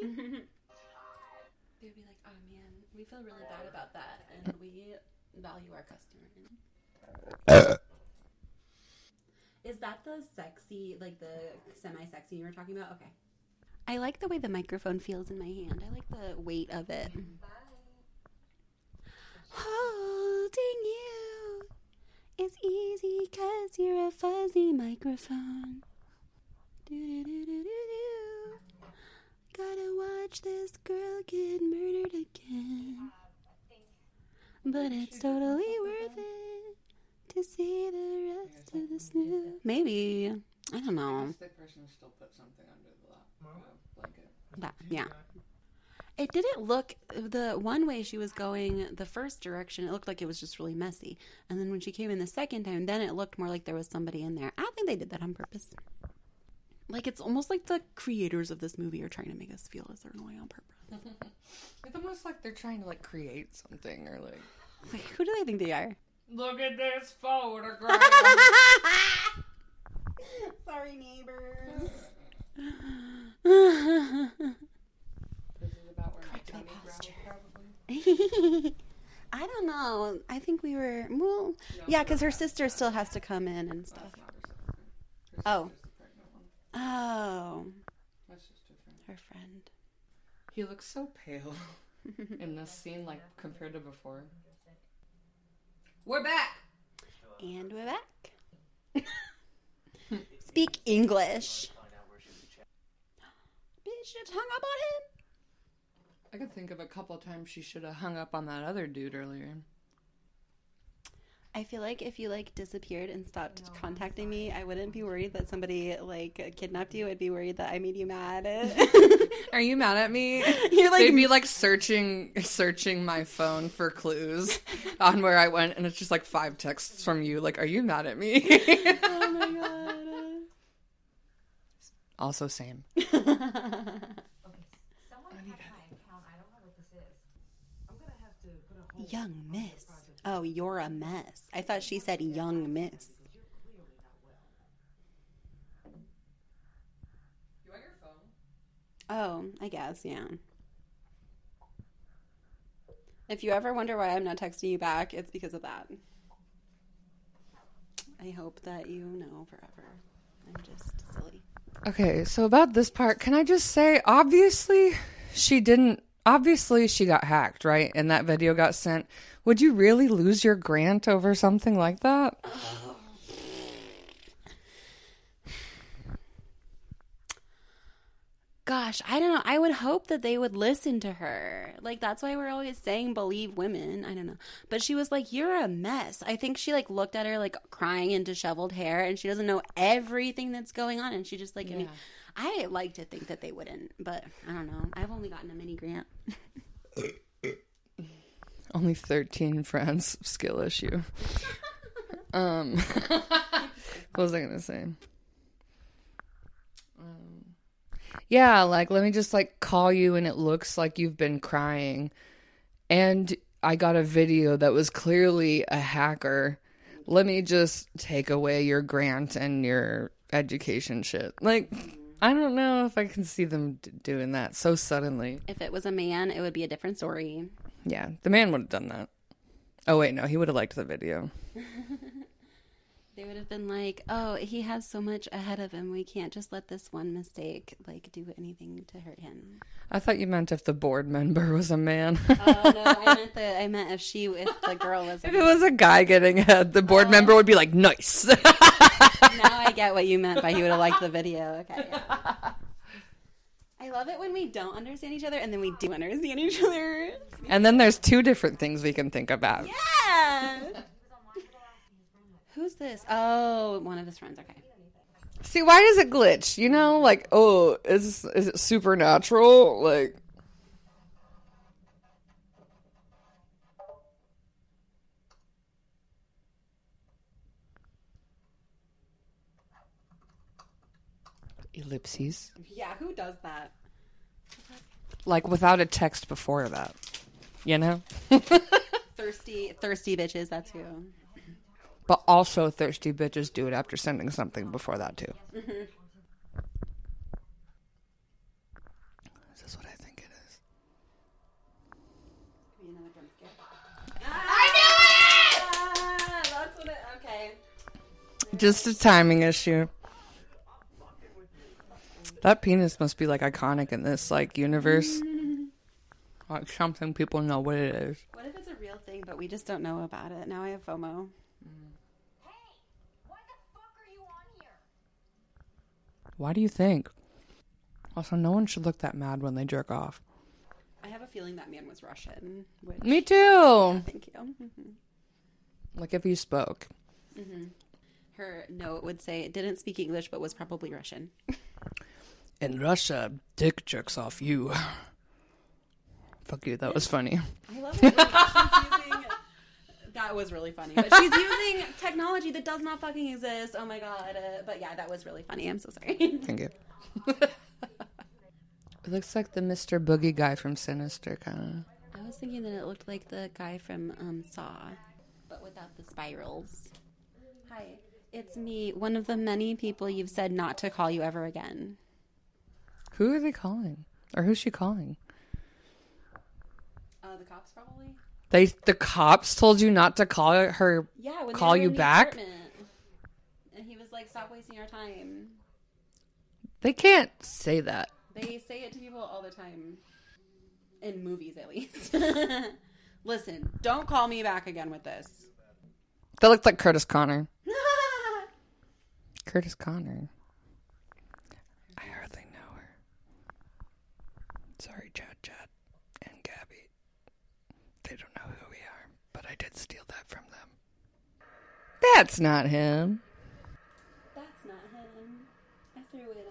They'd be like, oh man, we feel really bad about that, and we value our customer. Is that the sexy, like the semi-sexy you were talking about? Okay. I like the way the microphone feels in my hand. I like the weight of it. Holding you is easy cause you're a fuzzy microphone. Do-do-do-do-do-do. Gotta watch this girl get murdered again. But it's totally worth it to see the rest of the smooth. Maybe. I don't know. The person still put something under the blanket. That, yeah. It didn't look, the one way she was going, the first direction, it looked like it was just really messy. And then when she came in the second time, then it looked more like there was somebody in there. I think they did that on purpose. Like, it's almost like the creators of this movie are trying to make us feel a certain way on purpose. It's almost like they're trying to, like, create something or, like... Like, who do they think they are? Look at this photograph! Sorry, neighbors. This is about where my tummy gravel, probably. I don't know. I think we were, well, no, yeah, because her sister still has to come in and stuff. Oh. Oh. Her friend. He looks so pale in this scene, like, compared to before. We're back! And we're back. Speak English. Bitch just hung up on him. I could think of a couple times she should have hung up on that other dude earlier. I feel like if you, like, disappeared and stopped contacting me, I wouldn't be worried that somebody, like, kidnapped you. I'd be worried that I made you mad. Are you mad at me? You're like... They'd be, like, searching searching my phone for clues on where I went, and it's just, like, five texts from you. Like, are you mad at me? Oh, my God. Also, same. Young miss. Oh, you're a mess. I thought she said young miss. You on your phone? Oh, I guess, yeah. If you ever wonder why I'm not texting you back, it's because of that. I hope that you know forever. I'm just silly. Okay, so about this part, can I just say, obviously, she didn't, obviously she got hacked, right? And that video got sent. Would you really lose your grant over something like that? Oh. Gosh, I don't know. I would hope that they would listen to her. Like, that's why we're always saying believe women. I don't know. But she was like, you're a mess. I think she, like, looked at her, like, crying in disheveled hair, and she doesn't know everything that's going on. And she just, like, yeah. I mean, I like to think that they wouldn't, but I don't know. I've only gotten a mini grant. Only thirteen friends. Skill issue. um, what was I going to say? Um... Yeah, like, let me just, like, call you and it looks like you've been crying. And I got a video that was clearly a hacker. Let me just take away your grant and your education shit. Like, I don't know if I can see them d- doing that so suddenly. If it was a man, it would be a different story. Yeah, the man would have done that. Oh, wait, no, he would have liked the video. They would have been like, oh, he has so much ahead of him. We can't just let this one mistake, like, do anything to hurt him. I thought you meant if the board member was a man. Oh, no, I meant the, I meant if she, if the girl was a If it was a guy getting ahead, the board oh. member would be like, nice. Now I get what you meant by he would have liked the video. Okay, yeah. I love it when we don't understand each other and then we do understand each other. And then there's two different things we can think about. Yeah! Who's this? Oh, one of his friends. Okay. See, why does it glitch? You know, like, oh, is is it supernatural? Like, ellipses. Yeah, who does that? Like, without a text before that, you know? thirsty, thirsty bitches. That's who. But also thirsty bitches do it after sending something before that, too. Mm-hmm. Is this what I think it is? I knew it! That's what it... Okay. Just a timing issue. That penis must be, like, iconic in this, like, universe. Like, something people know what it is. What if it's a real thing, but we just don't know about it? Now I have FOMO. Why do you think? Also, no one should look that mad when they jerk off. I have a feeling that man was Russian. Which... Me too. Yeah, thank you. Mm-hmm. Like if he spoke. Mm-hmm. Her note would say it didn't speak English, but was probably Russian. In Russia, dick jerks off you. Fuck you, that was funny. I love it. She's using... That was really funny. But she's using technology that does not fucking exist. Oh my god. Uh, but yeah, that was really funny. I'm so sorry. Thank you. It looks like the Mister Boogie guy from Sinister, kind of. I was thinking that it looked like the guy from um, Saw, but without the spirals. Hi, it's me, one of the many people you've said not to call you ever again. Who are they calling? Or who's she calling? Uh, the cops, probably. They the cops told you not to call her. Yeah, when call they were you in the back. apartment. And he was like, "Stop wasting our time." They can't say that. They say it to people all the time, in movies at least. Listen, don't call me back again with this. That looked like Curtis Connor. Curtis Connor. I hardly know her. Sorry, Chad, Chad, and Gabby. They don't know who we are, but I did steal that from them. That's not him. That's not him. I threw it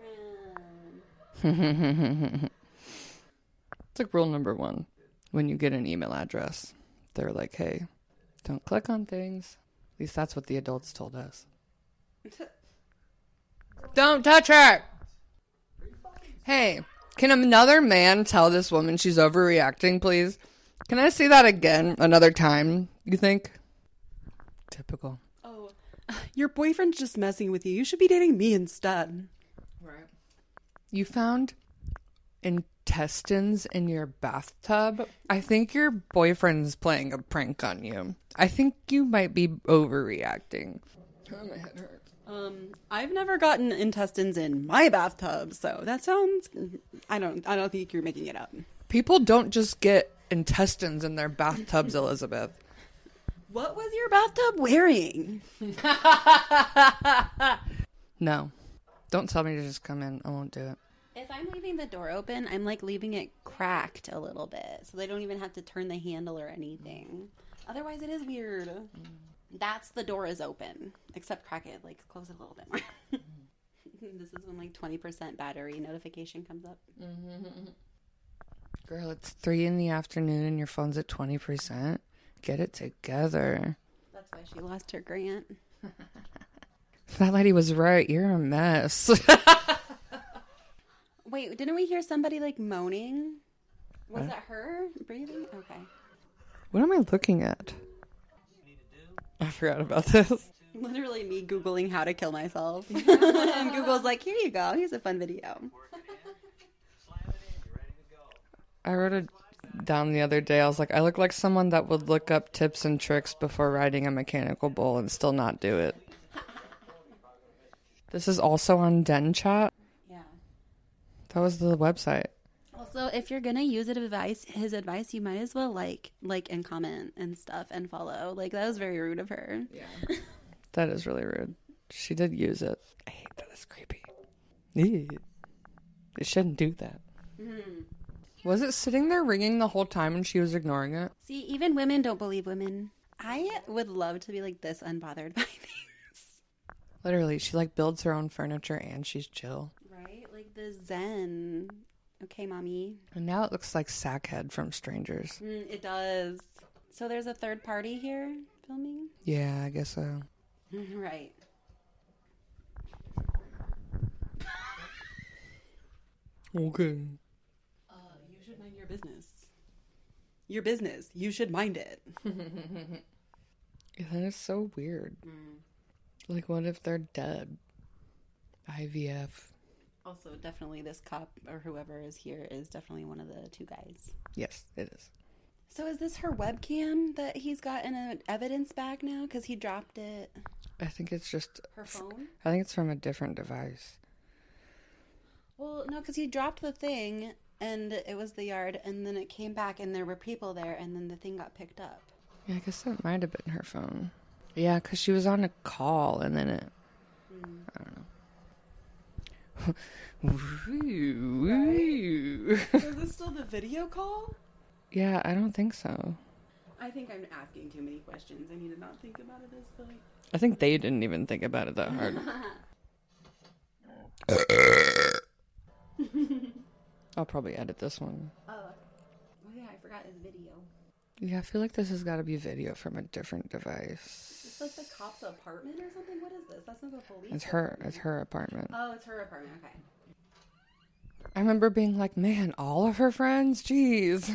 on the ground. It's like rule number one. When you get an email address, they're like, hey, don't click on things. At least that's what the adults told us. Don't touch her! Hey, can another man tell this woman she's overreacting, please? Can I see that again another time, you think? Typical. Oh, your boyfriend's just messing with you. You should be dating me instead. Right. You found intestines in your bathtub? I think your boyfriend's playing a prank on you. I think you might be overreacting. Oh, my head hurts. Um, I've never gotten intestines in my bathtub, so that sounds... I don't I don't think you're making it up. People don't just get intestines in their bathtubs, Elizabeth. What was your bathtub wearing? No. Don't tell me to just come in. I won't do it. If I'm leaving the door open, I'm like leaving it cracked a little bit, so they don't even have to turn the handle or anything. Otherwise, it is weird. Mm. That's the door is open, except crack it, like close it a little bit more. This is when like twenty percent battery notification comes up. Mm-hmm. Girl, it's three in the afternoon and your phone's at twenty percent. Get it together. That's why she lost her grant. That lady was right. You're a mess. Wait, didn't we hear somebody like moaning? Was that her breathing? Okay. What am I looking at? I forgot about this. Literally me Googling how to kill myself. And Google's like, here you go. Here's a fun video. I wrote it down the other day. I was like, I look like someone that would look up tips and tricks before riding a mechanical bull and still not do it. This is also on Den Chat. Yeah. That was the website. Also, if you're gonna use advice, his advice, you might as well like, like, and comment and stuff and follow. Like that was very rude of her. Yeah. That is really rude. She did use it. I hate that. It's creepy. Ew. It shouldn't do that. Mm-hmm. Was it sitting there ringing the whole time and she was ignoring it? See, even women don't believe women. I would love to be like this unbothered by things. Literally, she like builds her own furniture and she's chill. Right? Like the zen. Okay, mommy. And now it looks like Sackhead from Strangers. Mm, it does. So there's a third party here filming? Yeah, I guess so. Right. Okay. Uh, you should mind your business. Your business. You should mind it. Yeah, that is so weird. Mm. Like, what if they're dead? I V F. Also, definitely this cop or whoever is here is definitely one of the two guys. Yes, it is. So is this her webcam that he's got in an evidence bag now? Because he dropped it. I think it's just... Her phone? I think it's from a different device. Well, no, because he dropped the thing, and it was the yard, and then it came back, and there were people there, and then the thing got picked up. Yeah, I guess that might have been her phone. Yeah, because she was on a call, and then it... Mm. I don't know. Right? Is this still the video call? Yeah, I don't think so. I think I'm asking too many questions. I need to not think about it as like... I think they didn't even think about it that hard. I'll probably edit this one. Oh, oh yeah, I forgot his video. Yeah, I feel like this has got to be video from a different device. It's like the cop's apartment or something? What is this? That's not the police. It's her. Apartment. It's her apartment. Oh, it's her apartment. Okay. I remember being like, man, all of her friends? Jeez.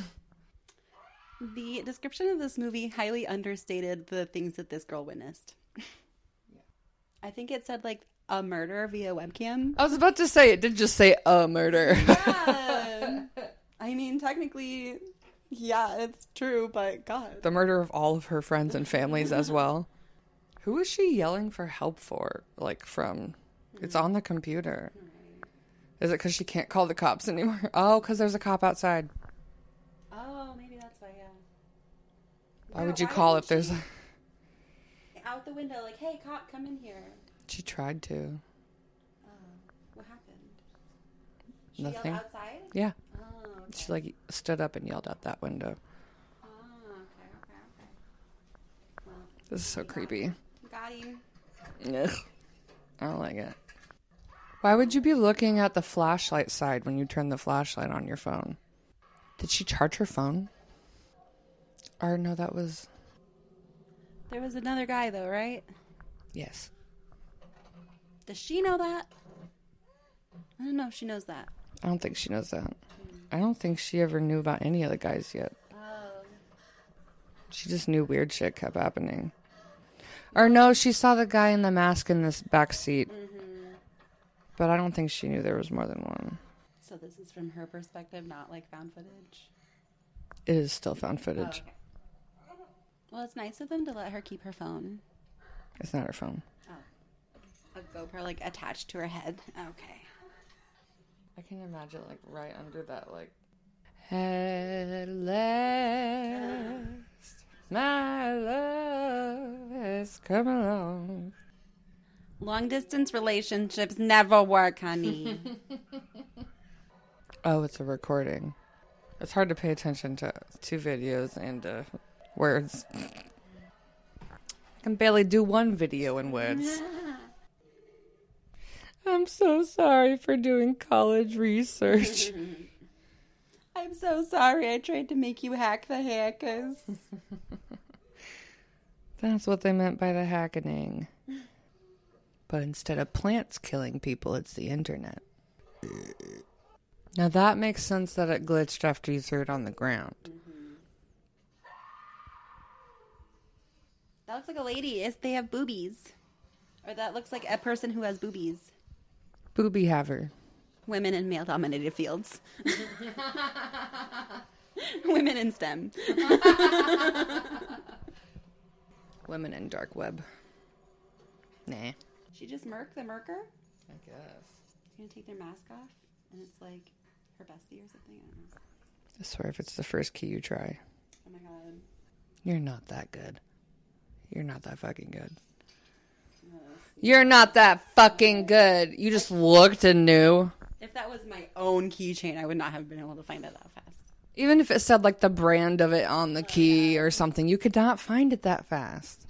The description of this movie highly understated the things that this girl witnessed. Yeah. I think it said like a murder via webcam. I was about to say, it did just say a murder. Yeah. I mean, technically, yeah, it's true, but God. The murder of all of her friends and families as well. Who is she yelling for help for? Like from, it's on the computer. Is it because she can't call the cops anymore? Oh, because there's a cop outside. Oh, maybe that's why, yeah. Why yeah, would you why call if there's she... a... Out the window, like, hey, cop, come in here. She tried to. Oh, what happened? She Nothing. yelled outside? Yeah. Oh, okay. She like stood up and yelled out that window. Oh, okay, okay, okay. Well, this is so creepy. Got him. Ugh. I don't like it. Why would you be looking at the flashlight side when you turn the flashlight on your phone? Did she charge her phone? Or no, that was... There was another guy, though, right? Yes. Does she know that? I don't know if she knows that. I don't think she knows that. Mm. I don't think she ever knew about any of the guys yet. Oh. She just knew weird shit kept happening. Or no, she saw the guy in the mask in this back seat. Mm-hmm. But I don't think she knew there was more than one. So this is from her perspective, not like found footage? It is still found footage. Oh, okay. Well, it's nice of them to let her keep her phone. It's not her phone. Oh. A GoPro, like, attached to her head. Okay. I can imagine, like, right under that, like... At last, my love has come along. Long-distance relationships never work, honey. Oh, it's a recording. It's hard to pay attention to two videos and uh, words. I can barely do one video in words. I'm so sorry for doing college research. I'm so sorry I tried to make you hack the hackers. That's what they meant by the hackening. But instead of plants killing people, it's the internet. Now that makes sense that it glitched after you threw it on the ground. Mm-hmm. That looks like a lady. If they have boobies. Or that looks like a person who has boobies. Booby haver. Women in male-dominated fields. Women in STEM. Women in dark web. Nah. She just murked the murker? I guess. She's gonna take their mask off, and it's like her bestie or something. I don't know. I swear, if it's the first key you try, Oh my god. you're not that good. You're not that fucking good. Yes. You're not that fucking good. You just looked and knew. If that was my own keychain, I would not have been able to find it that fast. Even if it said like the brand of it on the key or something, you could not find it that fast.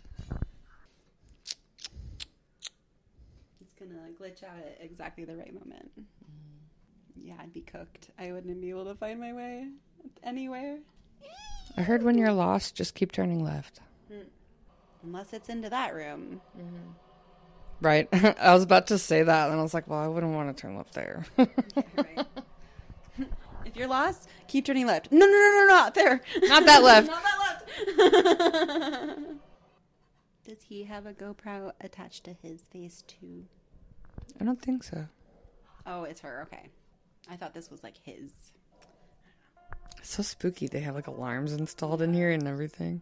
It's gonna glitch out at exactly the right moment. Yeah, I'd be cooked. I wouldn't be able to find my way anywhere. I heard when you're lost, just keep turning left. Unless it's into that room. Mm-hmm. Right. I was about to say that, and I was like, well, I wouldn't want to turn left there. Right. If you're lost, keep turning left. No, no, no, no, not there. Not that left. Not that left. Does he have a GoPro attached to his face too? I don't think so. Oh, it's her. Okay. I thought this was like his. It's so spooky. They have like alarms installed in here and everything.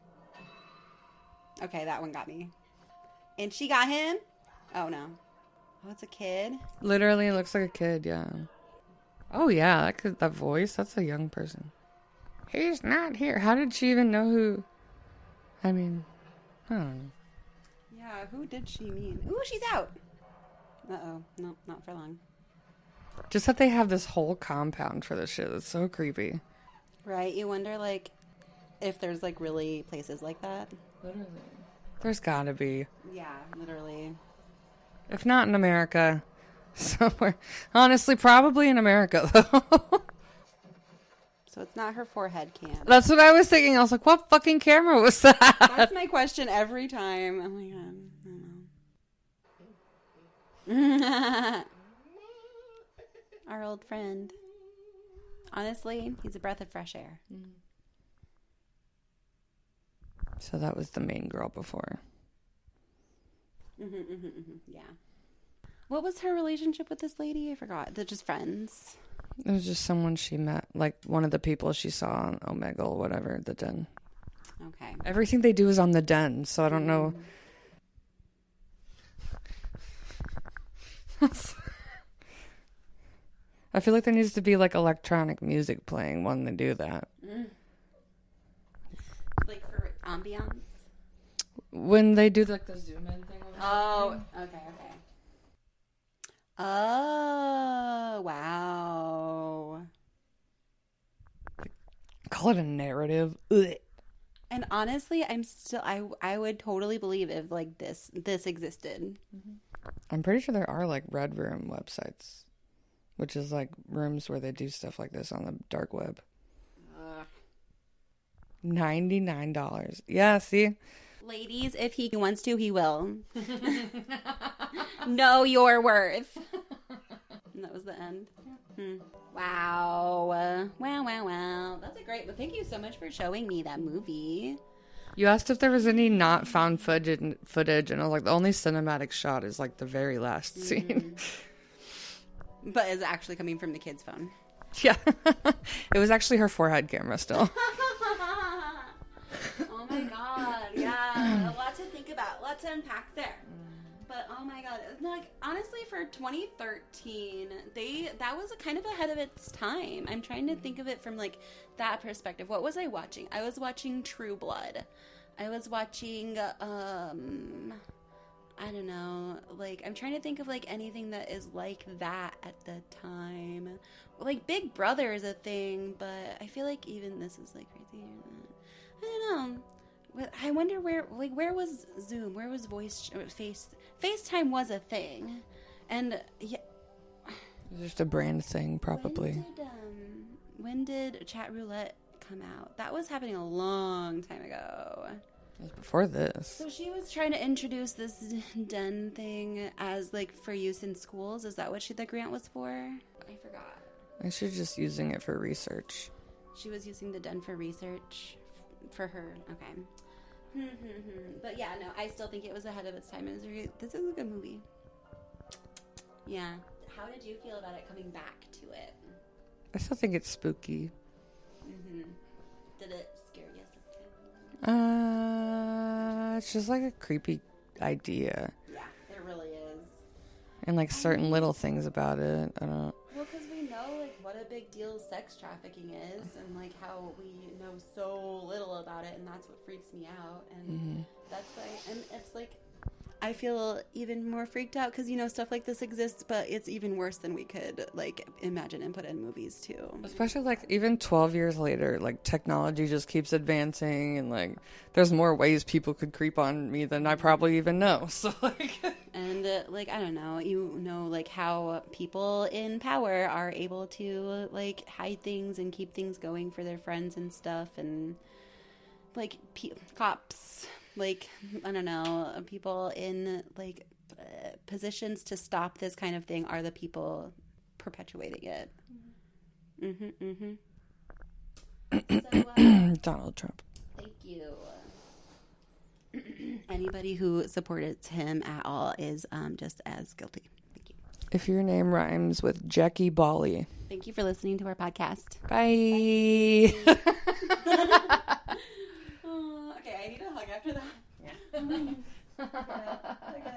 Okay, that one got me. And she got him? Oh, no. Oh, it's a kid? Literally, it looks like a kid, yeah. Oh, yeah, that could, that voice, that's a young person. He's not here. How did she even know who... I mean, I don't know. Yeah, who did she mean? Ooh, she's out. Uh-oh. No, not for long. Just that they have this whole compound for this shit. It's so creepy. Right? You wonder, like, if there's, like, really places like that. Literally. There's gotta be. Yeah, literally. If not in America, somewhere. Honestly, probably in America, though. So it's not her forehead cam. That's what I was thinking. I was like, what fucking camera was that? That's my question every time. Oh, my God. I don't know. Our old friend. Honestly, he's a breath of fresh air. Mm. So that was the main girl before. Mm-hmm, mm-hmm, mm-hmm. Yeah. What was her relationship with this lady? I forgot. They're just friends. It was just someone she met, like one of the people she saw on Omegle, whatever, the den. Okay. Everything they do is on the den, so I don't know. I feel like there needs to be like electronic music playing when they do that. Mm. Like for ambiance? When they do like the zoom in thing. Oh, okay, okay. Oh, wow. Call it a narrative. Ugh. And honestly, I'm still I I would totally believe if like this this existed. I'm pretty sure there are like Red Room websites, which is like rooms where they do stuff like this on the dark web. ninety-nine dollars. Yeah, see? Ladies, if he wants to, he will. Know your worth. And that was the end. Hmm. Wow. Uh, wow, wow, wow. That's a great... Well, thank you so much for showing me that movie. You asked if there was any not found footage, footage and I was like, the only cinematic shot is like the very last scene. Mm. But is it actually coming from the kid's phone? Yeah. It was actually her forehead camera still. Oh my god, yeah. A lot to think about, a lot to unpack there. But oh my god, like honestly for twenty thirteen, they that was a kind of ahead of its time. I'm trying to think of it from like that perspective. What was I watching? I was watching True Blood. I was watching um I don't know, like I'm trying to think of like anything that is like that at the time. Like Big Brother is a thing, but I feel like even this is like crazier than that. I don't know. I wonder where, like, where was Zoom? Where was voice, face, FaceTime was a thing, and yeah, it's just a brand thing, probably. When did, um, when did Chat Roulette come out? That was happening a long time ago. It was before this. So she was trying to introduce this den thing as like for use in schools. Is that what she the grant was for? I forgot. I should just using it for research. She was using the den for research f- for her. Okay. But yeah, no, I still think it was ahead of its time. It was a re- this is a good movie. Yeah. How did you feel about it coming back to it? I still think it's spooky. Mm-hmm. Did it scare you? Uh, it's just like a creepy idea. Yeah, it really is. And like certain little things about it. I don't. Well, because we know like what a big deal sex trafficking is, and like how we know so little about it, and that's what freaks me out. And Mm-hmm. that's why, and it's like I feel even more freaked out because, you know, stuff like this exists, but it's even worse than we could like imagine and put in movies too. Especially like even twelve years later, like technology just keeps advancing, and like there's more ways people could creep on me than I probably even know. So like, and uh, like I don't know, you know, like how people in power are able to like hide things and keep things going for their friends and stuff, and like pe- cops. Like, I don't know, people in, like, uh, positions to stop this kind of thing are the people perpetuating it. Mm-hmm, mm-hmm. So, uh, Donald Trump. Thank you. Anybody who supports him at all is um, just as guilty. Thank you. If your name rhymes with Jackie Bali. Thank you for listening to our podcast. Bye. Okay, I need a hug after that. Yeah. I gotta, I gotta